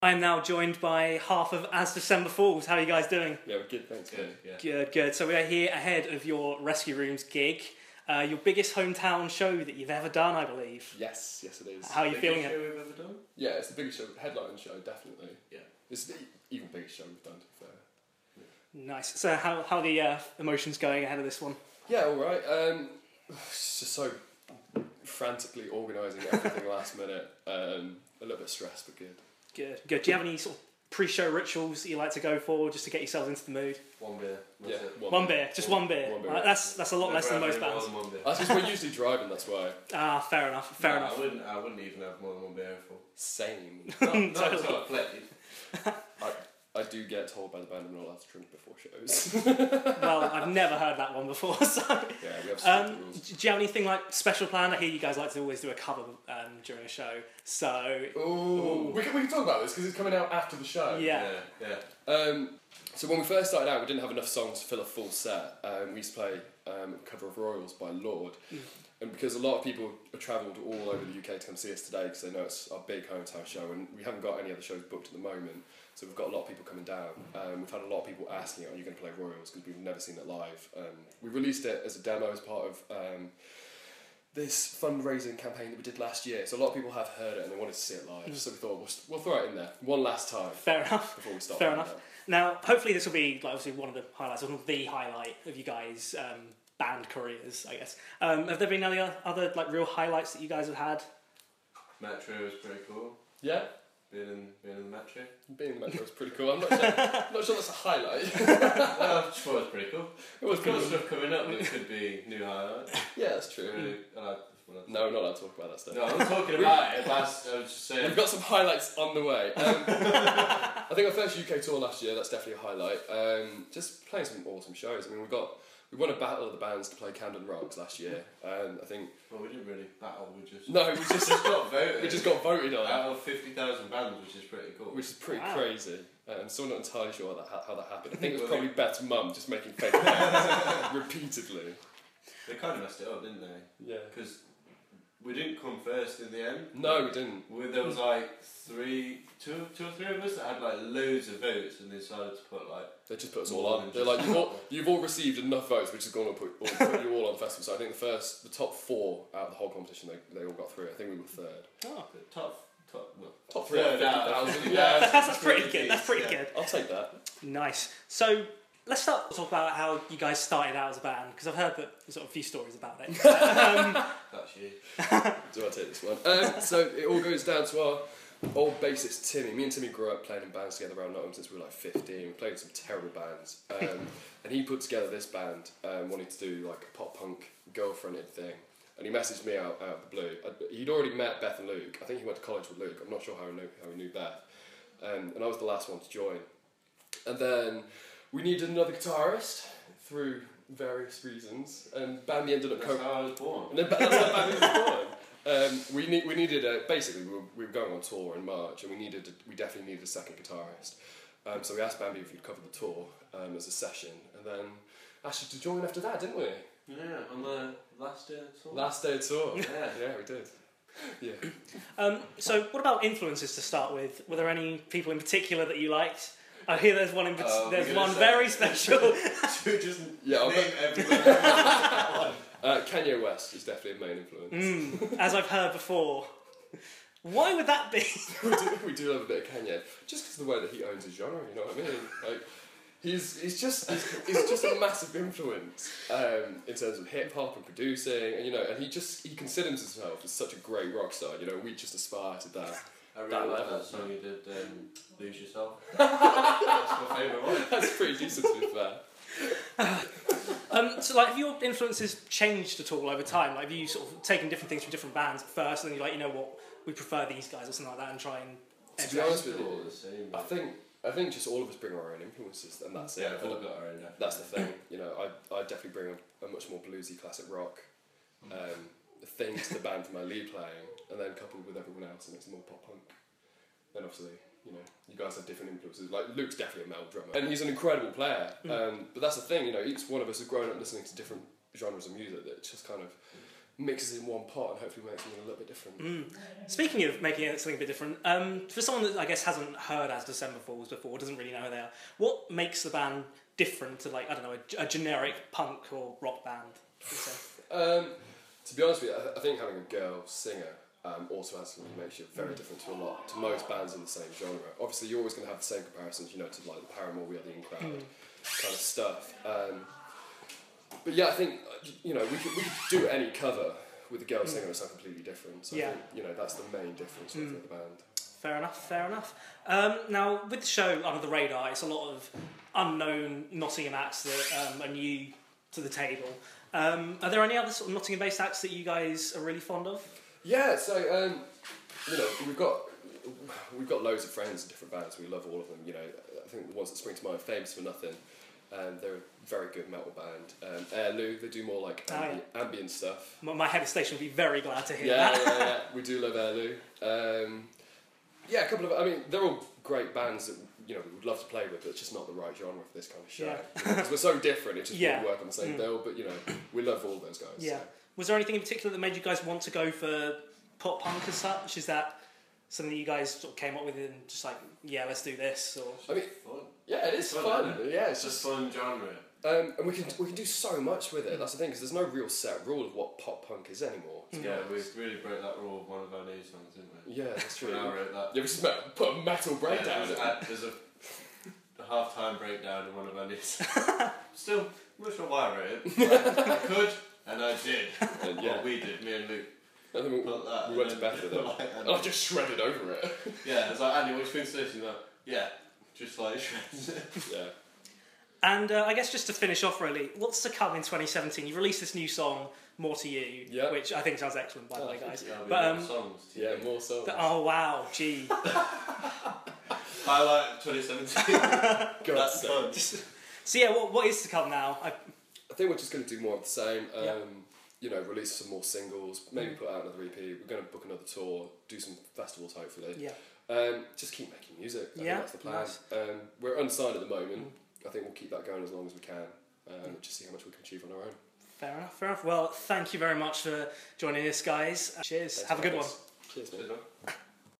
I'm now joined by half of As December Falls. How are you guys doing? Yeah, we're good, thanks. Good, yeah. Good. So we are here ahead of your Rescue Rooms gig, your biggest hometown show that you've ever done, I believe. Yes, it is. How are you feeling? Biggest show we've ever done? Yeah, it's the biggest show, headline show, definitely. Yeah. It's the even biggest show we've done, to be fair. Nice. So how are the emotions going ahead of this one? Yeah, all right. It's just so frantically organising everything last minute. A little bit stressed, but good. Good. Do you have any sort of pre-show rituals that you like to go for just to get yourselves into the mood? One beer. Yeah, One beer. Just one beer. One beer. That's a lot less than most More bands. than one beer. That's because we're usually driving, that's why. Fair enough. Fair enough. I wouldn't even have more than one beer for. Same. Not until I played. I do get told by the band I'm not allowed to drink before shows. Well, I've never heard that one before. So, Yeah, we have strict rules. do you have anything like special planned? I hear you guys like to always do a cover during a show. So, Ooh. We can talk about this because it's coming out after the show. yeah. So when we first started out, we didn't have enough songs to fill a full set. We used to play a cover of Royals by Lord. And because a lot of people have travelled all over the UK to come see us today because they know it's our big hometown show and we haven't got any other shows booked at the moment. So we've got a lot of people coming down. We've had a lot of people asking, are you going to play Royals? Because we've never seen it live. We released it as a demo as part of this fundraising campaign that we did last year. So a lot of people have heard it and they wanted to see it live. So we thought we'll throw it in there one last time. Fair enough. Before we start. Fair enough. Now, hopefully this will be like, obviously one of the highlights, or the highlight of you guys' band careers, I guess. Have there been any other like real highlights that you guys have had? Metro was pretty cool. Yeah? Being in the Metro. Being in the Metro was pretty cool. I'm not sure that's a highlight. Well, I just thought it was pretty cool. It was There's cool. stuff coming up that could be new highlights. Yeah, that's true. No, we're not allowed to talk about that stuff. No, I'm not talking about it. I was just saying. We've got some highlights on the way. I think our first UK tour last year, that's definitely a highlight. Just playing some awesome shows. I mean, we won a battle of the bands to play Camden Rocks last year. I think... Well, we didn't really battle, we just got voted. We just got voted on. Out of 50,000 bands, which is pretty cool. Which is pretty Wow. crazy. I'm still not entirely sure how that happened. I think it was probably Beth's mum just making fake bands repeatedly. They kind of messed it up, didn't they? Yeah. Because we didn't come first in the end. No, we didn't. There was like two or three of us that had like loads of votes, and they decided to put like. They just put us More all on. than They're just- like, you've all received enough votes, which is going to put you all on the festival. So I think the top 4 out of the whole competition, they all got through. I think we were third. Oh, Top 3 out of Third 50,000. Yeah. that's pretty good. That's pretty good. I'll take that. Nice. So let's talk about how you guys started out as a band, because I've heard that there's sort of a few stories about it. That's you. Do I take this one? So it all goes down to our old bassist Timmy. Me and Timmy grew up playing in bands together around Nottingham since we were like 15. We played in some terrible bands. And he put together this band, wanting to do like a pop punk girl-fronted thing. And he messaged me out of the blue. He'd already met Beth and Luke. I think he went to college with Luke. I'm not sure how he knew Beth. And I was the last one to join. And then we needed another guitarist through various reasons. And Bambi ended up... That's how I was born. And then that's how Bambi was born. We needed basically we were going on tour in March, and we definitely needed a second guitarist. So we asked Bambi if he'd cover the tour as a session, and then asked you to join after that, didn't we? Yeah, on the last day of tour. Last day of tour. Yeah. We did. Yeah. So what about influences to start with? Were there any people in particular that you liked? I hear there's one there's one very special. Just Yeah, name everyone. Kanye West is definitely a main influence. As I've heard before. Why would that be? we do love a bit of Kanye, just because of the way that he owns his genre. You know what I mean? Like, he's just a massive influence in terms of hip hop and producing, and and he considers himself as such a great rock star. We just aspire to that. I really like that song you did, Lose Yourself. That's my favourite one. That's pretty decent to be fair. So, like, have your influences changed at all over time? Like, have you sort of taken different things from different bands at first, and then you're like, you know what, we prefer these guys or something like that, and try and... To be honest with They're all you, the same. I think just all of us bring our own influences, and that's it. Yeah, we've all got our own. That's the thing. I definitely bring a much more bluesy classic rock thing to the band for my lead playing, and then coupled with everyone else, and it's more pop punk. Then obviously, you guys have different influences. Like Luke's definitely a metal drummer, and he's an incredible player. But that's the thing. Each one of us has grown up listening to different genres of music that just kind of mixes in one pot and hopefully makes something a little bit different. Speaking of making it something a bit different, for someone that I guess hasn't heard As December Falls before, doesn't really know who they are, what makes the band different to, like, I don't know, a generic punk or rock band? To be honest with you, I think having a girl singer also absolutely makes you very different to most bands in the same genre. Obviously, you're always going to have the same comparisons, you know, to like the Paramore, We Are the In Crowd kind of stuff. But yeah, I think, you know, we could do any cover with a girl singer and something completely different. So I think, you know, that's the main difference with the band. Fair enough. Now, with the show Under the Radar, it's a lot of unknown Nottingham acts that are new to the table. Are there any other sort of Nottingham-based acts that you guys are really fond of? Yeah, so you know, we've got loads of friends in different bands. We love all of them. You know, I think the ones that spring to mind, Famous for Nothing. They're a very good metal band. Airloo, they do more like ambient stuff. My head of station would be very glad to hear that. Yeah, we do love Airloo. Yeah, a couple of. I mean, they're all great bands that, you know, we would love to play with, but it's just not the right genre for this kind of show. Because we're so different, it just wouldn't work on the same bill. But you know, we love all those guys. Yeah. So. Was there anything in particular that made you guys want to go for pop punk as such? Is that something that you guys sort of came up with and just like, yeah, let's do this? Or I mean, fun. Yeah, it is fun. Yeah, it's just fun genre. And we can do so much with it. That's the thing, because there's no real set rule of what pop punk is anime. Yeah, we really broke that rule with one of our new songs, didn't we? Yeah, that's true. When I wrote that. Yeah, we just put a metal breakdown. There's a half-time breakdown in one of our new songs. Still, I'm not sure why I wrote it. I could, and I did. And yeah. Well, we did, me and Luke. And then we went to bed with it. And I just shredded over it. Yeah, it's like, Andy, what do you think of this? Like, yeah, just like shreds it. Yeah. And I guess just to finish off, really, what's to come in 2017? You released this new song, More to You, which I think sounds excellent, by the way, guys. But more songs. More songs. Oh wow, gee. Highlight 2017. That's fun. So yeah, what is to come now? I think we're just going to do more of the same. You know, release some more singles, maybe put out another EP. We're going to book another tour, do some festivals hopefully. Yeah. Just keep making music. I think that's the plan. Nice. We're unsigned at the moment. I think we'll keep that going as long as we can. Just see how much we can achieve on our own. Fair enough. Well, thank you very much for joining us, guys. Cheers. Thanks. Have a good one. Cheers, mate.